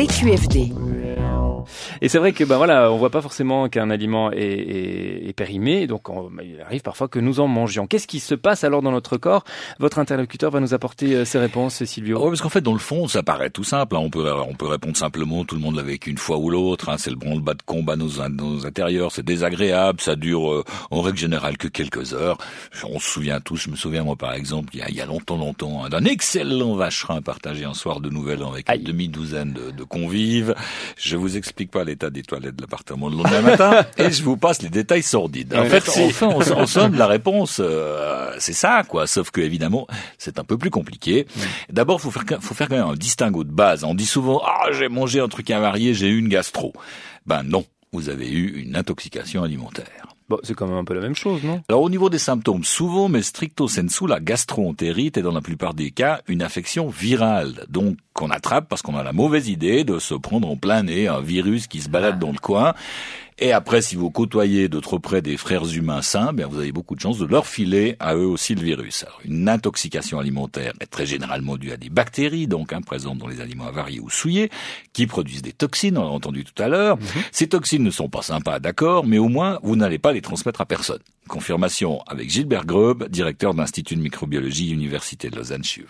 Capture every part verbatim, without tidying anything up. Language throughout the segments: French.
C Q F D. Et c'est vrai que ben voilà, on voit pas forcément qu'un aliment est, est, est périmé, donc on, il arrive parfois que nous en mangions. Qu'est-ce qui se passe alors dans notre corps ? Votre interlocuteur va nous apporter euh, ses réponses, Silvio. Oui, parce qu'en fait, dans le fond, ça paraît tout simple. Hein. On peut, on peut répondre simplement, tout le monde l'a vécu une fois ou l'autre. Hein. C'est le branle-bas de combat dans nos, nos intérieurs. C'est désagréable. Ça dure, euh, en règle générale, que quelques heures. On se souvient tous. Je me souviens moi, par exemple, il y a, il y a longtemps, longtemps, hein, d'un excellent vacherin partagé un soir de nouvelles avec Aïe. une demi-douzaine de, de convives. Je vous explique pas l'état des toilettes de l'appartement le lendemain matin et je vous passe les détails sordides. En fait, enfin, en, en somme, la réponse, euh, c'est ça, quoi. Sauf que, évidemment, c'est un peu plus compliqué. D'abord, faut faire, faut faire quand même un distinguo de base. On dit souvent, ah, j'ai mangé un truc avarié, j'ai eu une gastro. Ben non, vous avez eu une intoxication alimentaire. Bon, c'est quand même un peu la même chose, non ? Alors, au niveau des symptômes, souvent, mais stricto sensu, la gastro-entérite est dans la plupart des cas une infection virale. Donc, qu'on attrape parce qu'on a la mauvaise idée de se prendre en plein nez un virus qui se balade dans le coin. Et après, si vous côtoyez de trop près des frères humains sains, bien, vous avez beaucoup de chances de leur filer à eux aussi le virus. Alors, une intoxication alimentaire est très généralement due à des bactéries, donc, hein, présentes dans les aliments avariés ou souillés, qui produisent des toxines, on l'a entendu tout à l'heure. Mmh. Ces toxines ne sont pas sympas, d'accord, mais au moins, vous n'allez pas les transmettre à personne. Confirmation avec Gilbert Groeb, directeur de l'Institut de microbiologie, Université de Lausanne-Chuve.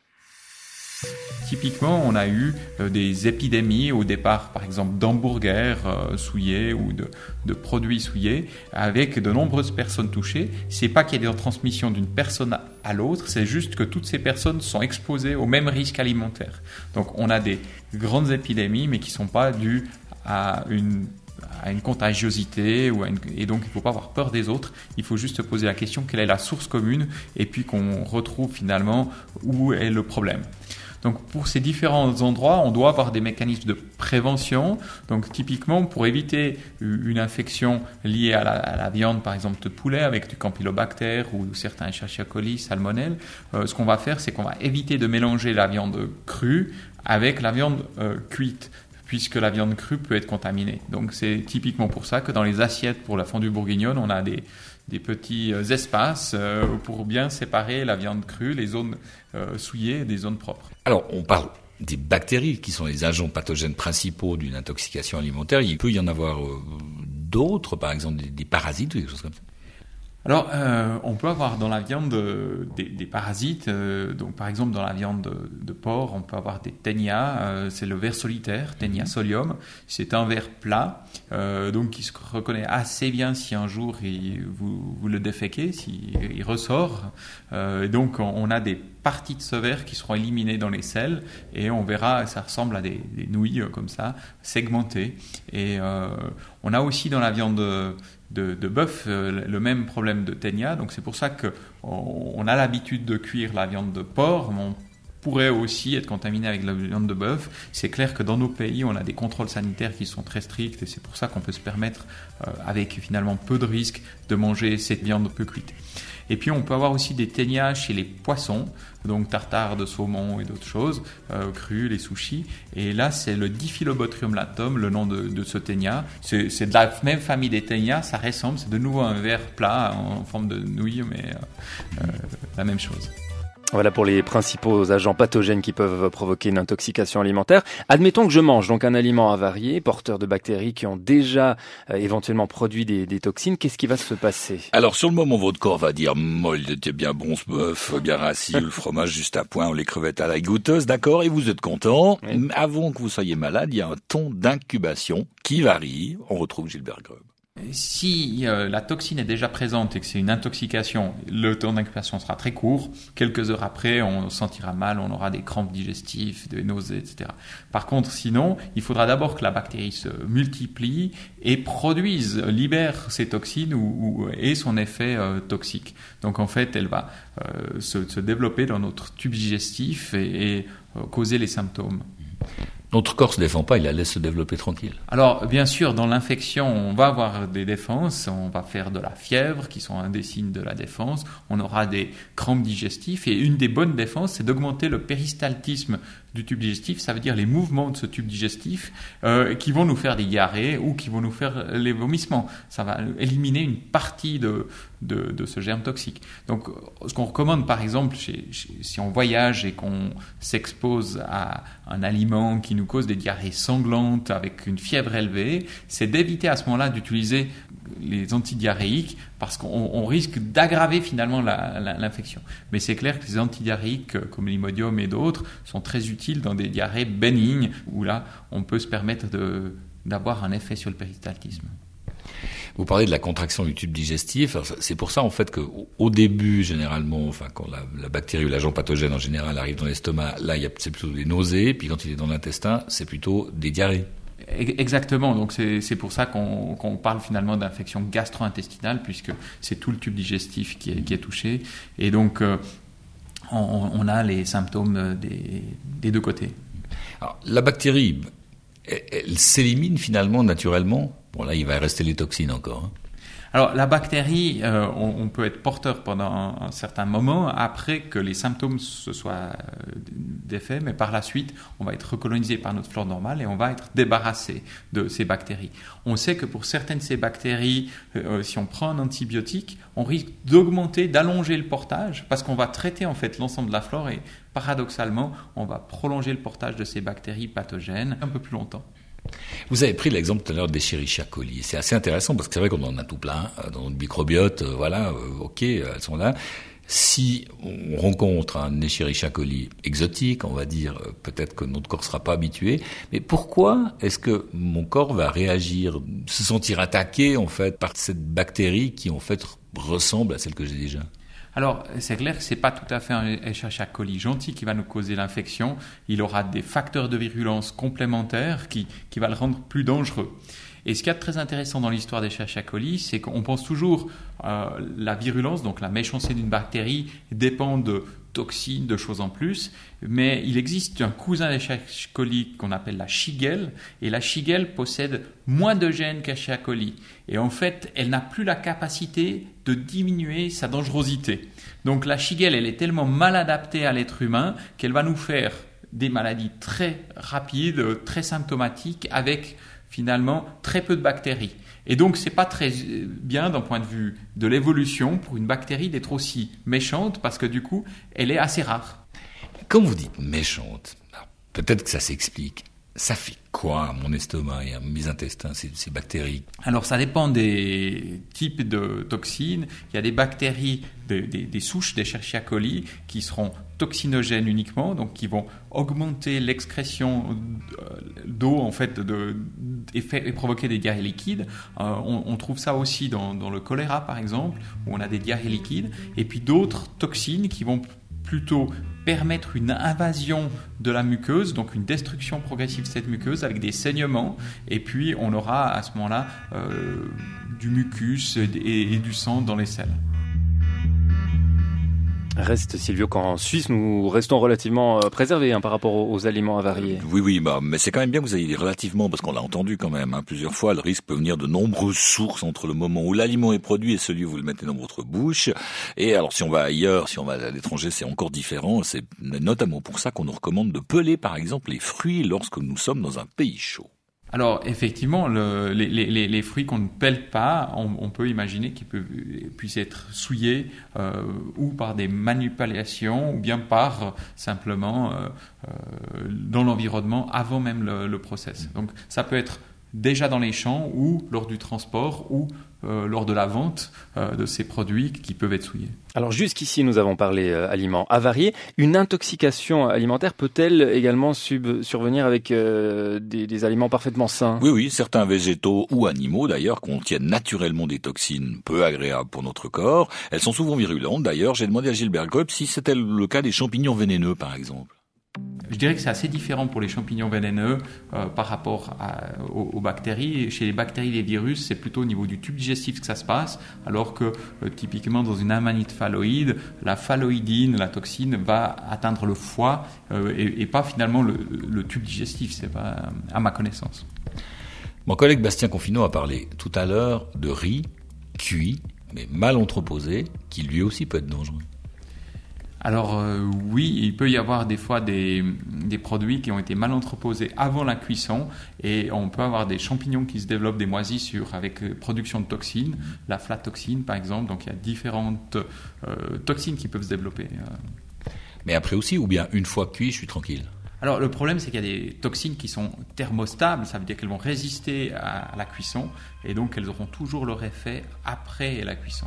Typiquement, on a eu euh, des épidémies au départ, par exemple, d'hamburgers euh, souillés ou de, de produits souillés, avec de nombreuses personnes touchées. C'est pas qu'il y ait une transmission d'une personne à l'autre, c'est juste que toutes ces personnes sont exposées au même risque alimentaire. Donc, on a des grandes épidémies, mais qui sont pas dues à une à une contagiosité ou à une... et donc il ne faut pas avoir peur des autres, il faut juste poser la question quelle est la source commune et puis qu'on retrouve finalement où est le problème. Donc pour ces différents endroits, on doit avoir des mécanismes de prévention. Donc typiquement, pour éviter une infection liée à la, à la viande, par exemple de poulet avec du campylobacter ou certains Escherichia coli, salmonelle, euh, ce qu'on va faire, c'est qu'on va éviter de mélanger la viande crue avec la viande euh, cuite, puisque la viande crue peut être contaminée. Donc c'est typiquement pour ça que dans les assiettes pour la fondue bourguignonne, on a des, des petits espaces euh, pour bien séparer la viande crue, les zones euh, souillées des zones propres. Alors on parle des bactéries qui sont les agents pathogènes principaux d'une intoxication alimentaire. Il peut y en avoir euh, d'autres, par exemple des, des parasites ou des choses comme ça. Alors, euh, on peut avoir dans la viande euh, des, des parasites. Euh, donc, par exemple, dans la viande de, de porc, on peut avoir des ténias. Euh, c'est le ver solitaire, Taenia solium. C'est un ver plat, euh, donc qui se reconnaît assez bien si un jour il, vous, vous le déféquez, s'il il ressort. Euh, et donc, on, on a des parties de ce ver qui seront éliminées dans les selles et on verra, ça ressemble à des, des nouilles euh, comme ça, segmentées. Et euh, on a aussi dans la viande de, de, de bœuf euh, le même problème de ténia. Donc c'est pour ça qu'on on a l'habitude de cuire la viande de porc, mais on pourrait aussi être contaminé avec la viande de bœuf. C'est clair que dans nos pays, on a des contrôles sanitaires qui sont très stricts et c'est pour ça qu'on peut se permettre, euh, avec finalement peu de risques, de manger cette viande peu cuite. Et puis on peut avoir aussi des ténias chez les poissons, donc tartare de saumon et d'autres choses, euh, crus, les sushis. Et là, c'est le Diphyllobotrium latum, le nom de, de ce ténia. C'est, c'est de la même famille des ténias, ça ressemble, c'est de nouveau un ver plat en forme de nouille, mais euh, euh, la même chose. Voilà pour les principaux agents pathogènes qui peuvent provoquer une intoxication alimentaire. Admettons que je mange donc un aliment avarié, porteur de bactéries qui ont déjà euh, éventuellement produit des, des toxines. Qu'est-ce qui va se passer ? Alors sur le moment, votre corps va dire « Molle, il était bien bon ce bœuf, bien rassis, le fromage juste à point, ou les crevettes à la goûteuse, d'accord ?» Et vous êtes content. Oui. Avant que vous soyez malade, il y a un temps d'incubation qui varie. On retrouve Gilbert Groeb. Si euh, la toxine est déjà présente et que c'est une intoxication, le temps d'incubation sera très court. Quelques heures après, on se sentira mal, on aura des crampes digestives, des nausées, et cetera. Par contre, sinon, il faudra d'abord que la bactérie se multiplie et produise, libère ces toxines ou, ou et son effet euh, toxique. Donc en fait, elle va euh, se, se développer dans notre tube digestif et, et euh, causer les symptômes. Notre corps se défend pas, il la laisse se développer tranquille. Alors, bien sûr, dans l'infection, on va avoir des défenses, on va faire de la fièvre, qui sont un des signes de la défense, on aura des crampes digestives, et une des bonnes défenses, c'est d'augmenter le péristaltisme du tube digestif, ça veut dire les mouvements de ce tube digestif euh, qui vont nous faire des diarrhées ou qui vont nous faire les vomissements. Ça va éliminer une partie de, de, de ce germe toxique. Donc, ce qu'on recommande, par exemple, chez, chez, si on voyage et qu'on s'expose à un aliment qui nous cause des diarrhées sanglantes avec une fièvre élevée, c'est d'éviter à ce moment-là d'utiliser les antidiarrhéiques parce qu'on on risque d'aggraver finalement la, la, l'infection. Mais c'est clair que les antidiarrhéiques comme l'Imodium et d'autres sont très utiles dans des diarrhées bénignes où là on peut se permettre de, d'avoir un effet sur le péristaltisme. Vous parlez de la contraction du tube digestif. Alors c'est pour ça en fait qu'au début généralement, enfin quand la, la bactérie ou l'agent pathogène en général arrive dans l'estomac, là il y a c'est plutôt des nausées, puis quand il est dans l'intestin, c'est plutôt des diarrhées. Exactement, donc c'est, c'est pour ça qu'on, qu'on parle finalement d'infection gastro-intestinale puisque c'est tout le tube digestif qui est, qui est touché et donc euh, on, on a les symptômes des, des deux côtés. Alors, la bactérie, elle, elle s'élimine finalement naturellement. Bon là il va rester les toxines encore. Hein. Alors la bactérie, euh, on, on peut être porteur pendant un, un certain moment après que les symptômes se soient euh, défaits, mais par la suite, on va être recolonisé par notre flore normale et on va être débarrassé de ces bactéries. On sait que pour certaines de ces bactéries, euh, si on prend un antibiotique, on risque d'augmenter, d'allonger le portage parce qu'on va traiter en fait l'ensemble de la flore et paradoxalement, on va prolonger le portage de ces bactéries pathogènes un peu plus longtemps. Vous avez pris l'exemple tout à l'heure d'Escherichia coli. C'est assez intéressant parce que c'est vrai qu'on en a tout plein dans notre microbiote. Euh, voilà, euh, ok, elles sont là. Si on rencontre un Escherichia coli exotique, on va dire, euh, peut-être que notre corps sera pas habitué. Mais pourquoi est-ce que mon corps va réagir, se sentir attaqué en fait par cette bactérie qui en fait ressemble à celle que j'ai déjà ? Alors, c'est clair que ce n'est pas tout à fait un Escherichia coli gentil qui va nous causer l'infection. Il aura des facteurs de virulence complémentaires qui, qui va le rendre plus dangereux. Et ce qu'il y a de très intéressant dans l'histoire des Escherichia coli, c'est qu'on pense toujours euh, la virulence, donc la méchanceté d'une bactérie, dépend de toxines, de choses en plus. Mais il existe un cousin d'Escherichia coli qu'on appelle la Shigelle. Et la Shigelle possède moins de gènes qu'Escherichia coli. Et en fait, elle n'a plus la capacité de diminuer sa dangerosité. Donc la Shigelle, elle est tellement mal adaptée à l'être humain qu'elle va nous faire des maladies très rapides, très symptomatiques, avec finalement très peu de bactéries. Et donc c'est pas très bien d'un point de vue de l'évolution pour une bactérie d'être aussi méchante parce que du coup, elle est assez rare. Quand vous dites méchante, peut-être que ça s'explique. Ça fait quoi à mon estomac et à mes intestins, ces, ces bactéries ? Alors, ça dépend des types de toxines. Il y a des bactéries, des, des, des souches d'Escherichia coli qui seront toxinogènes uniquement, donc qui vont augmenter l'excrétion d'eau en fait, de, et, fait, et provoquer des diarrhées liquides. Euh, on, on trouve ça aussi dans, dans le choléra, par exemple, où on a des diarrhées liquides. Et puis d'autres toxines qui vont plutôt permettre une invasion de la muqueuse, donc une destruction progressive de cette muqueuse avec des saignements, et puis on aura à ce moment-là euh, du mucus et, et du sang dans les selles. Reste Silvio qu'en Suisse, nous restons relativement préservés hein, par rapport aux, aux aliments avariés. Oui, oui, bah, mais c'est quand même bien que vous ayez dit relativement, parce qu'on l'a entendu quand même hein, plusieurs fois. Le risque peut venir de nombreuses sources entre le moment où l'aliment est produit et celui où vous le mettez dans votre bouche. Et alors, si on va ailleurs, si on va à l'étranger, c'est encore différent. C'est notamment pour ça qu'on nous recommande de peler, par exemple, les fruits lorsque nous sommes dans un pays chaud. Alors effectivement, le, les, les, les fruits qu'on ne pèle pas, on, on peut imaginer qu'ils peuvent, puissent être souillés euh, ou par des manipulations ou bien par euh, simplement euh, euh, dans l'environnement avant même le, le process. Donc ça peut être déjà dans les champs ou lors du transport ou euh, lors de la vente euh, de ces produits qui peuvent être souillés. Alors jusqu'ici, nous avons parlé euh, aliments avariés. Une intoxication alimentaire peut-elle également sub- survenir avec euh, des, des aliments parfaitement sains ? Oui, oui, certains végétaux ou animaux d'ailleurs contiennent naturellement des toxines peu agréables pour notre corps. Elles sont souvent virulentes d'ailleurs. J'ai demandé à Gilbert Goeb si c'était le cas des champignons vénéneux par exemple. Je dirais que c'est assez différent pour les champignons vénéneux euh, par rapport à, aux, aux bactéries. Chez les bactéries et les virus, c'est plutôt au niveau du tube digestif que ça se passe, alors que euh, typiquement dans une amanite phalloïde, la phalloïdine, la toxine, va atteindre le foie euh, et, et pas finalement le, le tube digestif, c'est pas à ma connaissance. Mon collègue Bastien Confinot a parlé tout à l'heure de riz cuit, mais mal entreposé, qui lui aussi peut être dangereux. Alors euh, oui, il peut y avoir des fois des, des produits qui ont été mal entreposés avant la cuisson et on peut avoir des champignons qui se développent, des moisissures avec euh, production de toxines, la flatoxine par exemple, donc il y a différentes euh, toxines qui peuvent se développer. Euh. Mais après aussi, ou bien une fois cuit, je suis tranquille? Alors le problème c'est qu'il y a des toxines qui sont thermostables, ça veut dire qu'elles vont résister à, à la cuisson et donc elles auront toujours leur effet après la cuisson.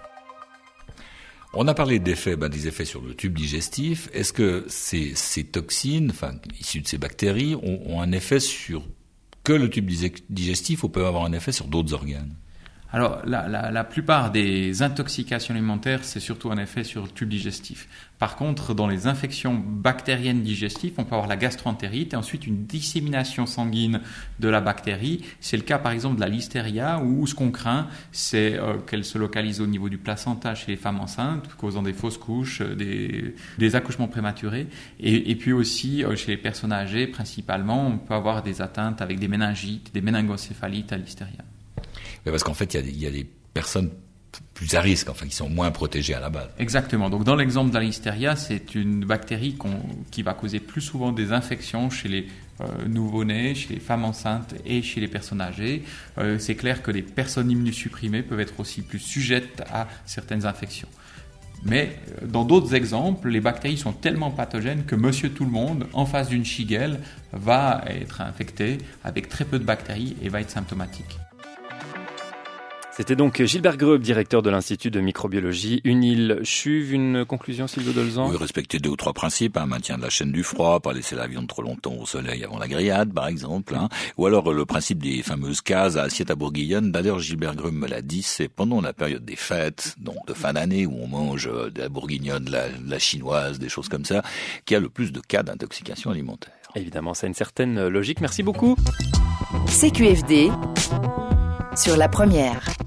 On a parlé d'effets, ben, des effets sur le tube digestif. Est-ce que ces, ces toxines, enfin, issues de ces bactéries, ont, ont un effet sur que le tube digestif ou peuvent avoir un effet sur d'autres organes? Alors, la, la, la plupart des intoxications alimentaires, c'est surtout un effet sur le tube digestif. Par contre, dans les infections bactériennes digestives, on peut avoir la gastroentérite et ensuite une dissémination sanguine de la bactérie. C'est le cas, par exemple, de la listeria, où ce qu'on craint, c'est euh, qu'elle se localise au niveau du placenta chez les femmes enceintes, causant des fausses couches, des, des accouchements prématurés. Et, et puis aussi, euh, chez les personnes âgées, principalement, on peut avoir des atteintes avec des méningites, des méningocéphalites à listeria. Mais parce qu'en fait, il y a des, il y a des personnes plus à risque, enfin, qui sont moins protégées à la base. Exactement. Donc, dans l'exemple de la listeria, c'est une bactérie qu'on, qui va causer plus souvent des infections chez les euh, nouveau-nés, chez les femmes enceintes et chez les personnes âgées. Euh, c'est clair que les personnes immunosupprimées peuvent être aussi plus sujettes à certaines infections. Mais dans d'autres exemples, les bactéries sont tellement pathogènes que monsieur tout le monde, en face d'une shigelle, va être infecté avec très peu de bactéries et va être symptomatique. C'était donc Gilbert Greup, directeur de l'Institut de microbiologie UNIL. Chuve, une conclusion, Sylvain Dolzan? Oui, respecter deux ou trois principes, un maintien de la chaîne du froid, pas laisser la viande trop longtemps au soleil avant la grillade, par exemple, hein. Ou alors le principe des fameuses cases à assiette à bourguignonne. D'ailleurs, Gilbert Greup me l'a dit, c'est pendant la période des fêtes, donc de fin d'année, où on mange de la bourguignonne, de la, de la chinoise, des choses comme ça, qu'il y a le plus de cas d'intoxication alimentaire. Évidemment, ça a une certaine logique. Merci beaucoup. C Q F D sur la première.